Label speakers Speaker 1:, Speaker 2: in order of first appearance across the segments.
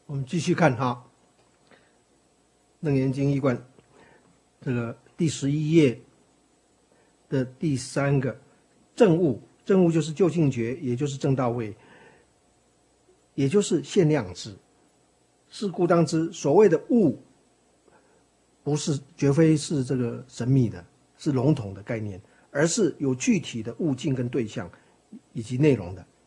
Speaker 1: 我们继续看哈，《楞严经义观》这个第11页的第3个正悟，正悟就是究竟觉，也就是正到位，也就是限量智。是故当知，所谓的悟，不是绝非是这个神秘的，是笼统的概念，而是有具体的悟境跟对象以及内容的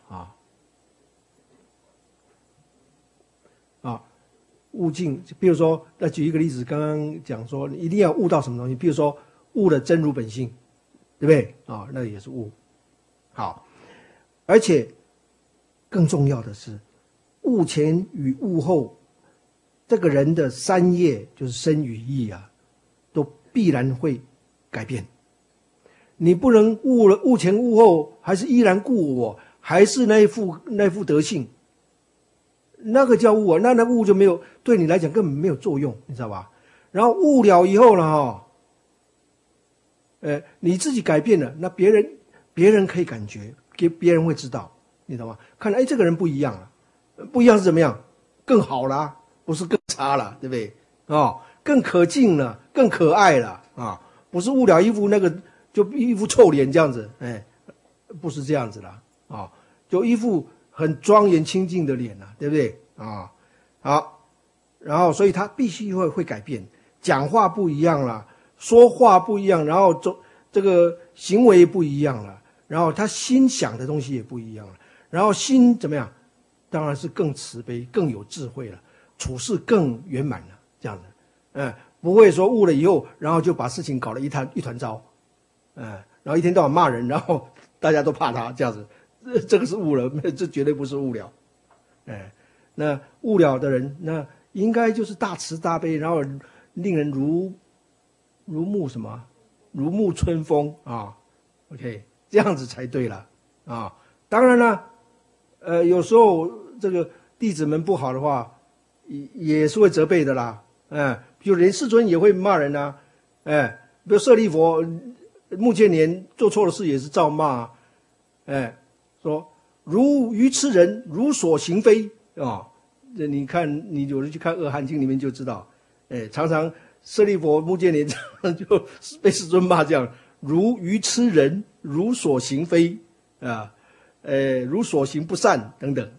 Speaker 1: 悟境。比如说，再举一个例子，刚刚讲说，你一定要悟到什么东西，比如说悟了真如本性，对不对那也是悟。好，而且更重要的是，悟前与悟后，这个人的三业就是身语意都必然会改变。你不能悟前悟后，还是依然故我，还是那副德性，那个叫悟那悟就没有，对你来讲根本没有作用，你知道吧？然后悟了以后了你自己改变了，那别人可以感觉，别人会知道，你知道吗？看这个人不一样了，不一样是怎么样？更好啦，不是更差了，对不对？更可敬了，更可爱了不是悟了一副那个就一副臭脸这样子，不是这样子了就一副很庄严清净的脸对不对好，然后所以他必须会改变，讲话不一样了，说话不一样，然后这个行为不一样了，然后他心想的东西也不一样了，然后心怎么样？当然是更慈悲，更有智慧了，处事更圆满了，这样子，不会说悟了以后，然后就把事情搞得一团糟，然后一天到晚骂人，然后大家都怕他这样子，这个是悟了，这绝对不是悟了，那悟了的人，那应该就是大慈大悲，然后令人如沐春风OK， 这样子才对了当然了，有时候这个弟子们不好的话，也是会责备的啦，比如连世尊也会骂人比如舍利佛目犍连做错了事也是照骂说如愚痴人，如所行非你看，你有人去看《阿含经》里面就知道，常常舍利佛目犍连就被世尊骂这样，如愚痴人，如所行非如所行不善等等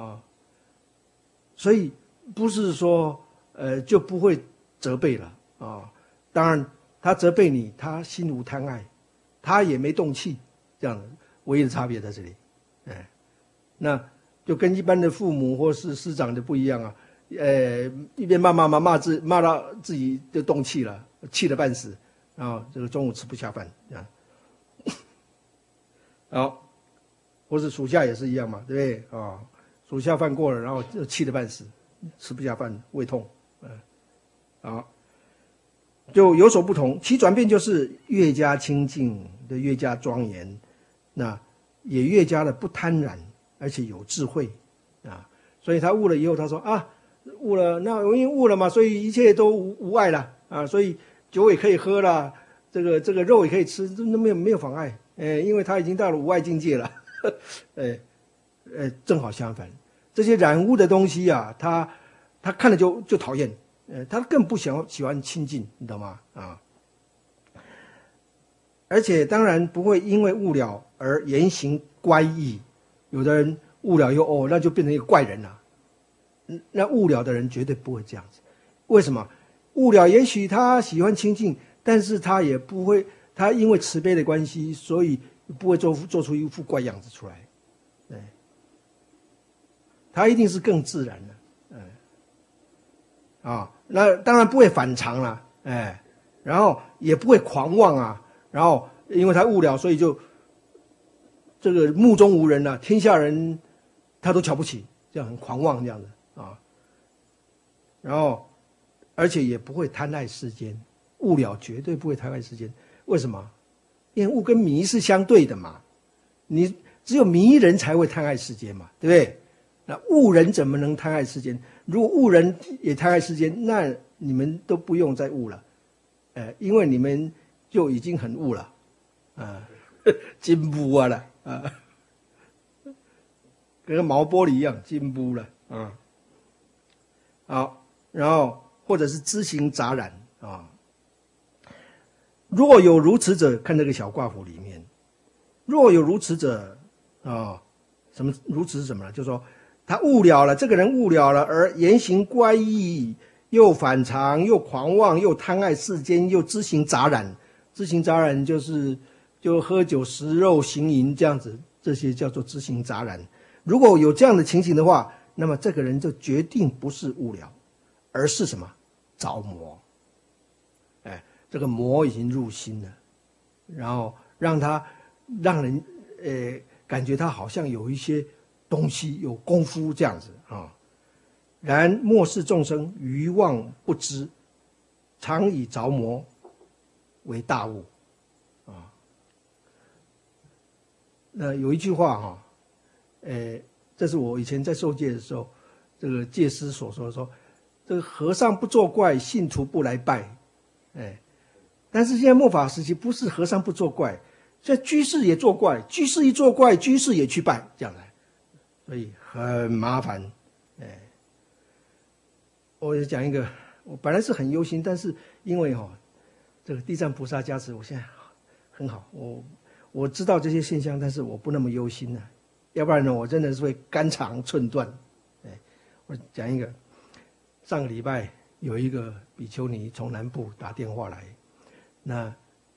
Speaker 1: 所以不是说就不会责备了当然他责备你，他心无贪爱，他也没动气，这样的唯一的差别在这里那就跟一般的父母或是师长的不一样一边骂到自己就动气了，气得半死这个中午吃不下饭好，或是属下也是一样嘛，对不对属下犯过了，然后就气得半死，吃不下饭，胃痛好，就有所不同，其转变就是越加清净的越加庄严，那也越加的不贪婪，而且有智慧所以他悟了以后，他说悟了，那因为悟了嘛，所以一切都无碍了所以酒也可以喝了，这个肉也可以吃，都没有妨碍因为他已经到了无碍境界了正好相反，这些染污的东西他看了就讨厌他更不喜欢亲近，你懂吗而且当然不会因为悟了而言行乖异，有的人悟了以后那就变成一个怪人了那悟了的人绝对不会这样子，为什么？悟了也许他喜欢亲近，但是他也不会，他因为慈悲的关系，所以不会做出一副怪样子出来他一定是更自然的那当然不会反常了然后也不会狂妄然后因为他悟了，所以就这个目中无人天下人他都瞧不起，这样很狂妄这样子然后而且也不会贪爱世间，悟了绝对不会贪爱世间，为什么？因为悟跟迷是相对的嘛，你只有迷人才会贪爱世间嘛，对不对？那悟人怎么能贪爱世间？如果悟人也贪爱世间，那你们都不用再悟了因为你们就已经很悟了进步了跟毛玻璃一样进步了好，然后或者是知行杂染啊。若有如此者，看这个小卦符里面，若有如此者啊，什么如此是什么呢？就是说他误了了，这个人误了了，而言行怪异，又反常，又狂妄，又贪爱世间，又知行杂染。知行杂染就喝酒食肉行淫这样子，这些叫做知行杂染。如果有这样的情形的话，那么这个人就决定不是无聊，而是什么？着魔。哎，这个魔已经入心了，然后让人感觉他好像有一些东西有功夫这样子啊。然末世众生愚妄不知，常以着魔为大误啊。那有一句话哈，这是我以前在受戒的时候，这个戒师所说的，说这个和尚不作怪，信徒不来拜。但是现在末法时期不是和尚不作怪，现在居士也作怪，居士一作怪，居士也去拜，这样来，所以很麻烦。我也讲一个，我本来是很忧心，但是因为这个地藏菩萨加持，我现在很好。我知道这些现象，但是我不那么忧心了，要不然呢，我真的是会肝肠寸断。我讲一个，上个礼拜有一个比丘尼从南部打电话来，那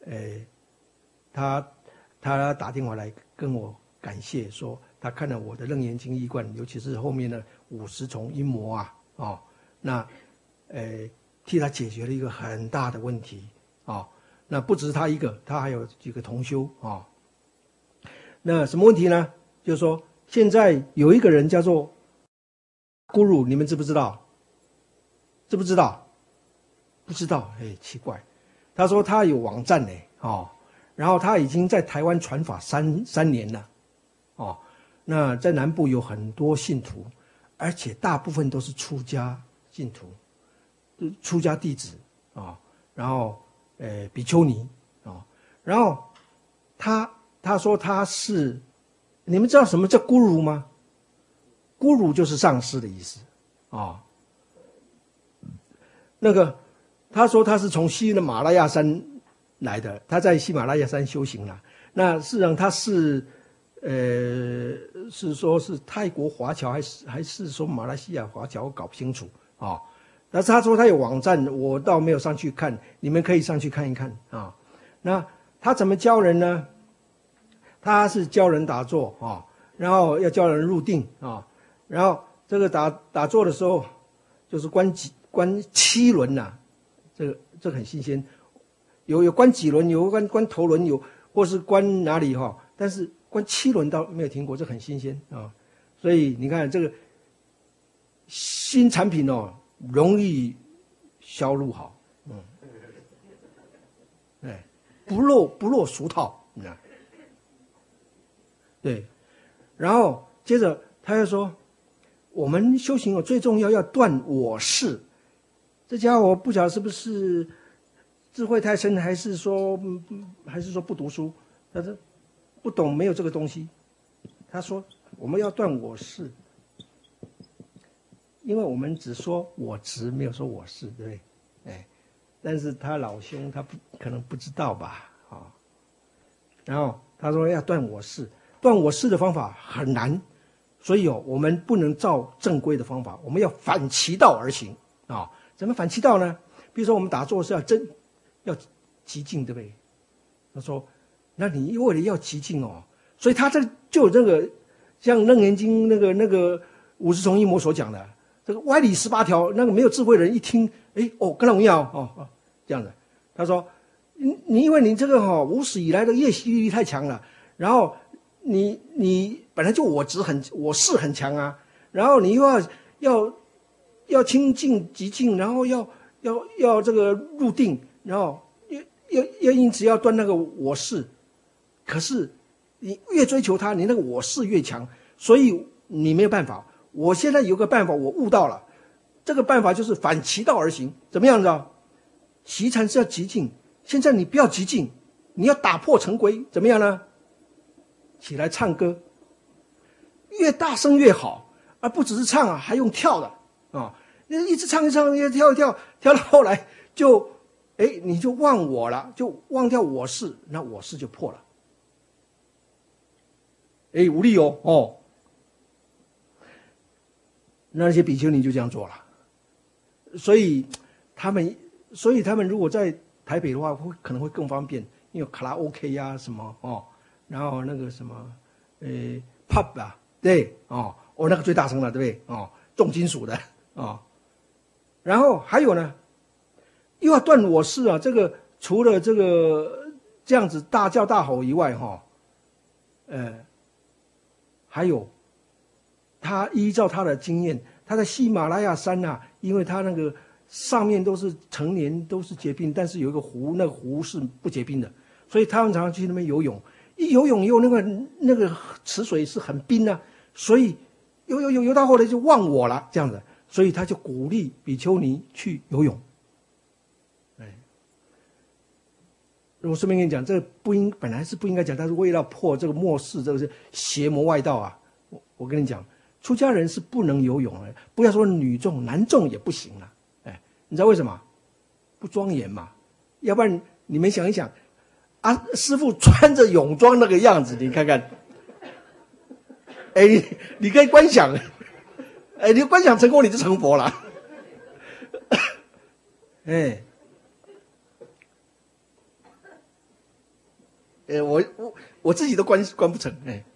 Speaker 1: 他打电话来跟我感谢说，他看了我的《楞严经》义观，尤其是后面的50重阴魔啊，那替他解决了一个很大的问题啊。那不只是他一个，他还有几个同修啊。那什么问题呢？就是说现在有一个人叫做Guru，你们知不知道？知不知道？不知道，奇怪。他说他有网站呢，然后他已经在台湾传法三年了，那在南部有很多信徒，而且大部分都是出家信徒，出家弟子啊，然后比丘尼啊，然后他说他是，你们知道什么叫 Guru 吗？Guru 就是上师的意思啊。那个他说他是从西的马拉雅山来的，他在喜马拉雅山修行了。那事实上他是说是泰国华侨还是说马来西亚华侨，我搞不清楚啊。但是他说他有网站，我倒没有上去看，你们可以上去看一看啊。那他怎么教人呢？他是教人打坐啊，然后要教人入定啊，然后这个打坐的时候就是关7轮呐，这个很新鲜，有关几轮，有关头轮，有或是关哪里哈，但是关7轮倒没有听过，这很新鲜啊。所以你看这个新产品容易销路好，不落俗套，你看。对，然后接着他又说，我们修行最重要断我识。这家伙不晓得是不是智慧太深，还是说不读书，他说不懂，没有这个东西。他说我们要断我识，因为我们只说我执，没有说我是，对不对？但是他老兄他可能不知道吧，然后他说要断我识，断我识的方法很难，所以我们不能照正规的方法，我们要反其道而行啊。怎么反其道呢？比如说我们打坐是要极静，对不对？他说，那你为了要极静所以他这就有这个像《楞严经》那个50重阴魔所讲的这个歪理18条，那个没有智慧的人一听，跟他一样这样的。他说，你因为你这个无始以来的业习力太强了，然后你本来就我是很强啊，然后你又要清净极静，然后要这个入定，然后要因此要断那个我是，可是你越追求它，你那个我是越强，所以你没有办法。我现在有个办法，我悟到了，这个办法就是反其道而行。怎么样子习禅是要极静，现在你不要极静，你要打破陈规，怎么样呢？起来唱歌，越大声越好，而不只是唱还用跳的一直唱一唱，一跳一跳，跳到后来就，你就忘我了，就忘掉我是，那我是就破了。无力哦。那些比丘尼就这样做了，所以他们如果在台北的话，可能会更方便，因为卡拉 OK 呀什么然后那个什么pub 啊，对那个最大声了，对不对重金属的然后还有呢，又要断我事啊，这个除了这样子大叫大吼以外还有。他依照他的经验，他在喜马拉雅山因为他那个上面都是成年都是结冰，但是有一个湖，那个湖是不结冰的，所以他们常常去那边游泳。一游泳以后，那个池水是很冰所以游到后来就忘我了，这样子，所以他就鼓励比丘尼去游泳。我顺便跟你讲，这个本来是不应该讲，但是为了破这个末世，这个是邪魔外道啊！我跟你讲。出家人是不能游泳的，不要说女众，男众也不行了。你知道为什么？不庄严嘛。要不然你们想一想，师父穿着泳装那个样子，你看看，你可以观想，你观想成功，你就成佛了。我自己都观不成。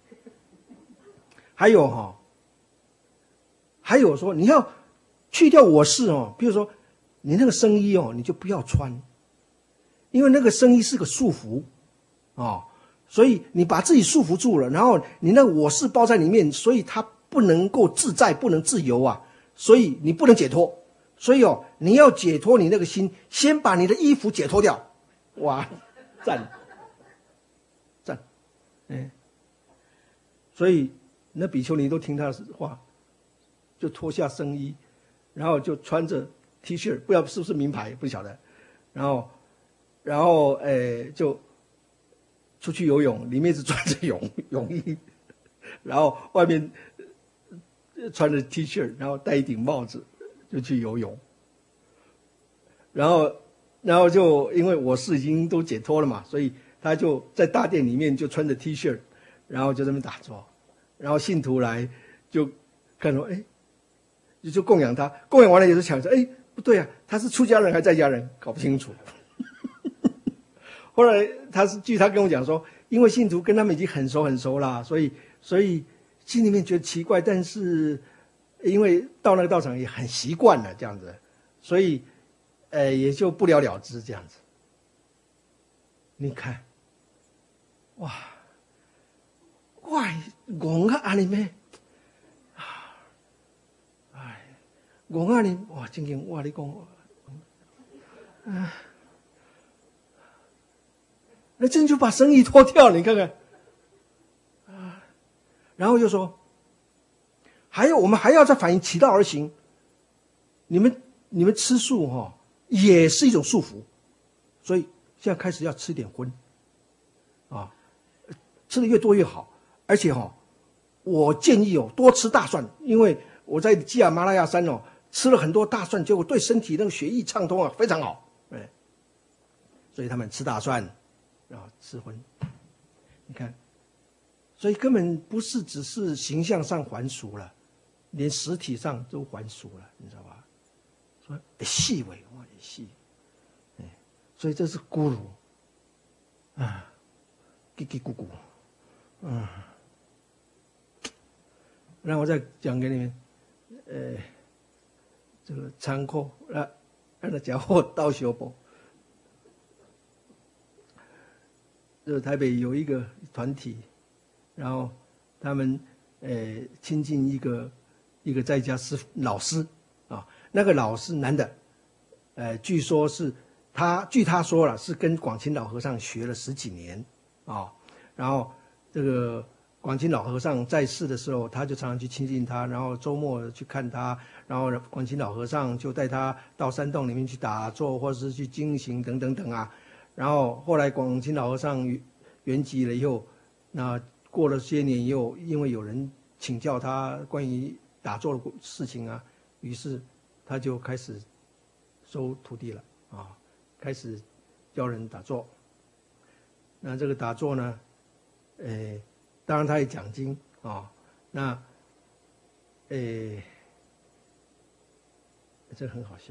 Speaker 1: 还有还有说你要去掉我是比如说你那个僧衣你就不要穿，因为那个僧衣是个束缚所以你把自己束缚住了，然后你那个我是包在里面，所以它不能够自在，不能自由所以你不能解脱。所以你要解脱你那个心，先把你的衣服解脱掉。哇，赞。所以那比丘尼都听他的话，就脱下僧衣，然后就穿着 T 恤，不知道是不是名牌，不晓得。然后就出去游泳，里面是穿着泳衣，然后外面穿着 T 恤，然后戴一顶帽子就去游泳。然后就因为我是已经都解脱了嘛，所以他就在大殿里面就穿着 T 恤，然后就在那边打坐。然后信徒来就看说，就供养他，供养完了也是想说，不对啊，他是出家人还是在家人，搞不清楚。后来据他跟我讲说，因为信徒跟他们已经很熟啦，所以心里面觉得奇怪，但是因为到那个道场也很习惯了这样子，所以也就不了了之这样子。你看，哇，戆啊安尼咩？戆啊尼哇，真经哇！你讲，那真就把僧衣脱掉了，你看看，然后又说，我们还要再反映其道而行。你们吃素也是一种束缚，所以现在开始要吃点荤，吃的越多越好。而且我建议多吃大蒜，因为我在喜马拉雅山吃了很多大蒜，结果对身体那个血液畅通非常好。所以他们吃大蒜，然后吃荤。你看，所以根本不是只是形象上还俗了，连实体上都还俗了，你知道吧？说细微哇，也细，所以这是咕噜叽叽咕咕，然后我再讲给你们，这个仓库让他讲货到修补。台北有一个团体，然后他们亲近一个在家老师那个老师男的，据说是据他说了是跟广钦老和尚学了10几年然后这个广钦老和尚在世的时候，他就常常去亲近他，然后周末去看他，然后广钦老和尚就带他到山洞里面去打坐，或者是去经行等等等然后后来广钦老和尚圆寂了以后，那过了些年以后，因为有人请教他关于打坐的事情于是他就开始收徒弟了啊，开始教人打坐。那这个打坐呢，当然他也讲经啊，那，这很好笑。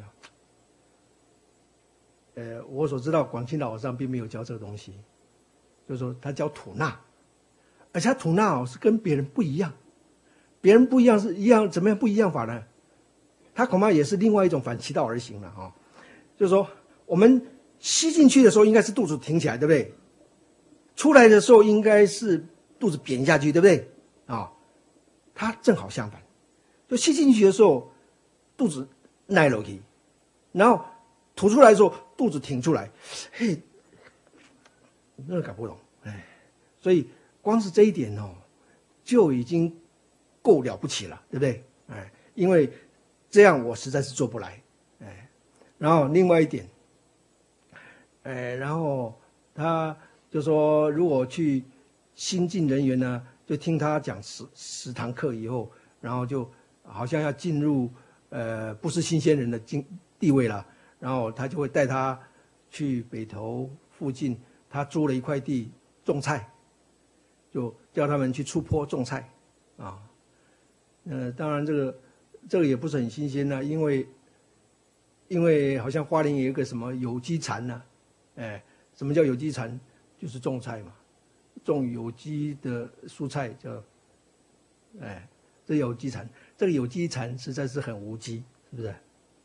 Speaker 1: 我所知道广清老和尚并没有教这个东西，就是说他教吐纳，而且他吐纳是跟别人不一样，别人不一样是一样，怎么样不一样法呢？他恐怕也是另外一种反其道而行了哈，就是说我们吸进去的时候应该是肚子挺起来，对不对？出来的时候应该是肚子扁下去，对不对？他正好相反，就吸进去的时候肚子耐落去，然后吐出来的时候肚子挺出来，嘿，那搞不懂，所以光是这一点就已经够了不起了，对不对？因为这样我实在是做不来，然后另外一点，然后他就说，如果去新进人员呢，就听他讲十堂课以后，然后就好像要进入不是新鲜人的地位了，然后他就会带他去北投附近，他租了一块地种菜，就叫他们去出坡种菜啊。当然这个也不是很新鲜因为好像花莲有一个什么有机禅呢，什么叫有机禅？就是种菜嘛，种有机的蔬菜叫，这有机禅，这个有机禅实在是很无机，是不是？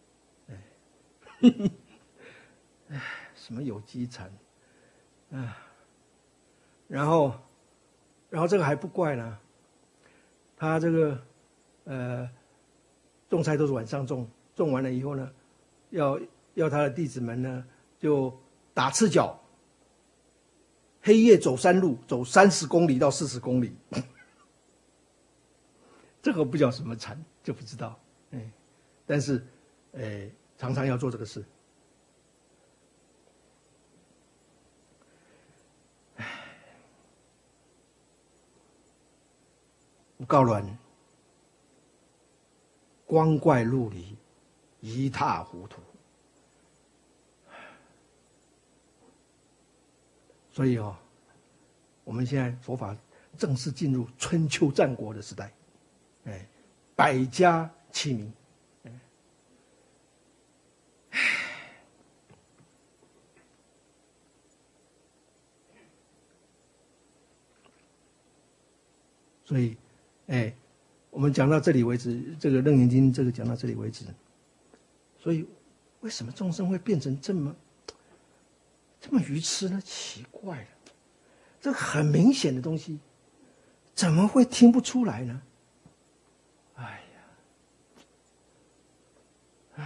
Speaker 1: 什么有机禅，然后这个还不怪呢，他这个种菜都是晚上种，种完了以后呢，要他的弟子们呢就打赤脚。黑夜走山路，走30公里到40公里，这个不叫什么禅，就不知道，但是，常常要做这个事。告乱，光怪陆离，一塌糊涂。所以我们现在佛法正式进入春秋战国的时代，百家齐鸣，所以，我们讲到这里为止，这个《楞严经》这个讲到这里为止。所以，为什么众生会变成这么愚痴呢？奇怪了，这个很明显的东西，怎么会听不出来呢？哎呀，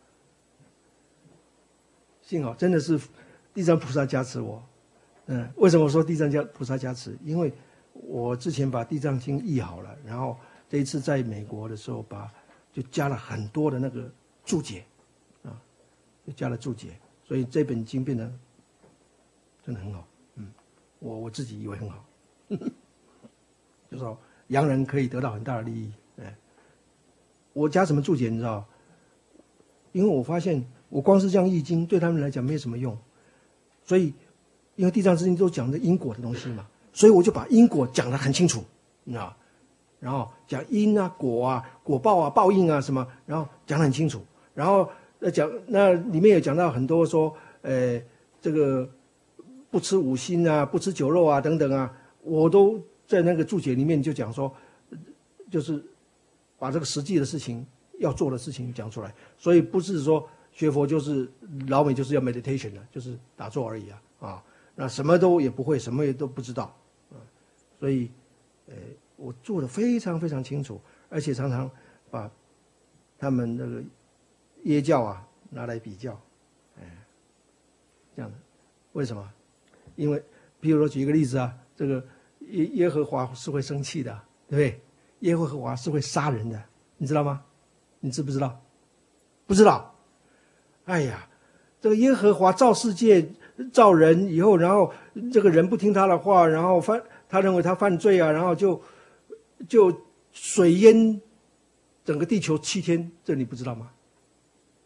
Speaker 1: 幸好真的是地藏菩萨加持我。为什么说地藏菩萨加持？因为我之前把《地藏经》译好了，然后这一次在美国的时候就加了很多的那个注解，就加了注解，所以这本经变得真的很好。我自己以为很好，就说洋人可以得到很大的利益。我加什么注解你知道？因为我发现我光是这样译经对他们来讲没有什么用，所以因为地藏经都讲的因果的东西嘛，所以我就把因果讲得很清楚，你知道，然后讲因啊、果啊、果报啊、报应啊什么，然后讲得很清楚，然后那里面有讲到很多说，这个不吃五辛啊、不吃酒肉啊等等啊，我都在那个注解里面就讲说，就是把这个实际的事情要做的事情讲出来，所以不是说学佛就是老美就是要 meditation 的，就是打坐而已啊，那什么都也不会，什么也都不知道所以我做得非常非常清楚，而且常常把他们那个耶教拿来比较，这样的，为什么？因为比如说举一个例子这个耶和华是会生气的，对不对？耶和华是会杀人的，你知道吗？你知不知道？不知道。哎呀，这个耶和华造世界造人以后，然后这个人不听他的话，然后他认为他犯罪然后就水淹整个地球7天，这你不知道吗？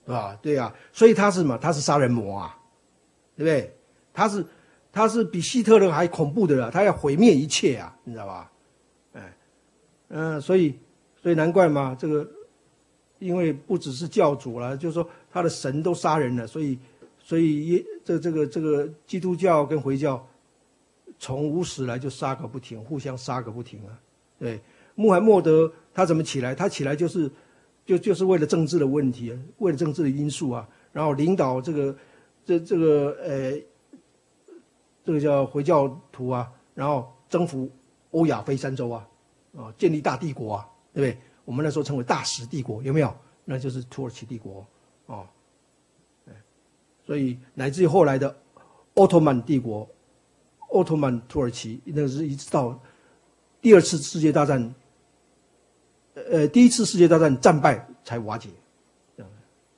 Speaker 1: 对吧？对啊，所以他是什么？他是杀人魔啊，对不对？他是比希特勒还恐怖的了，他要毁灭一切啊，你知道吧？所以难怪嘛，这个因为不只是教主了，就是说他的神都杀人了，所以这个基督教跟回教从无始来就杀个不停，互相杀个不停啊。对，穆罕默德他怎么起来？他起来就是为了政治的问题，为了政治的因素啊，然后领导这个叫回教徒啊，然后征服欧亚非三洲啊，建立大帝国啊，对不对？我们那时候称为大食帝国，有没有？那就是土耳其帝国哦。所以乃至于后来的奥特曼帝国、奥特曼土耳其，那是一直到第二次世界大战，第一次世界大战战败才瓦解，这样。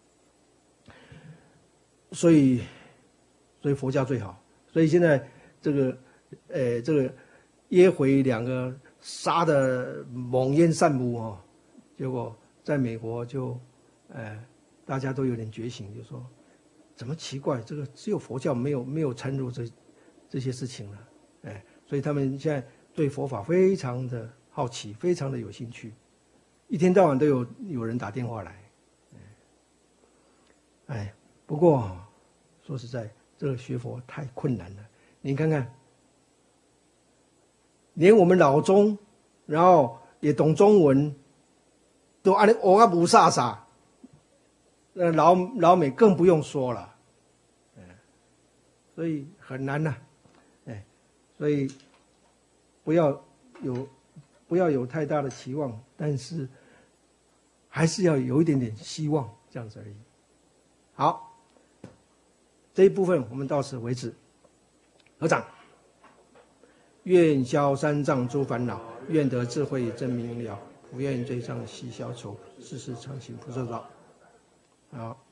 Speaker 1: 所以佛教最好。所以现在这个耶回两个杀的猛烟散布哦，结果在美国就大家都有点觉醒，就说怎么奇怪，这个只有佛教没有掺入这些事情了，所以他们现在对佛法非常的好奇，非常的有兴趣，一天到晚都有人打电话来，不过说实在，这个学佛太困难了。你看看，连我们老中，然后也懂中文，都按你我啊不飒飒，那老美更不用说了，所以很难呐，所以不要有太大的期望，但是还是要有一点点希望，这样子而已。好。这一部分我们到此为止。合掌。愿消三障诸烦恼，愿得智慧真明了，不愿罪障悉消除，世世常行菩萨道。好。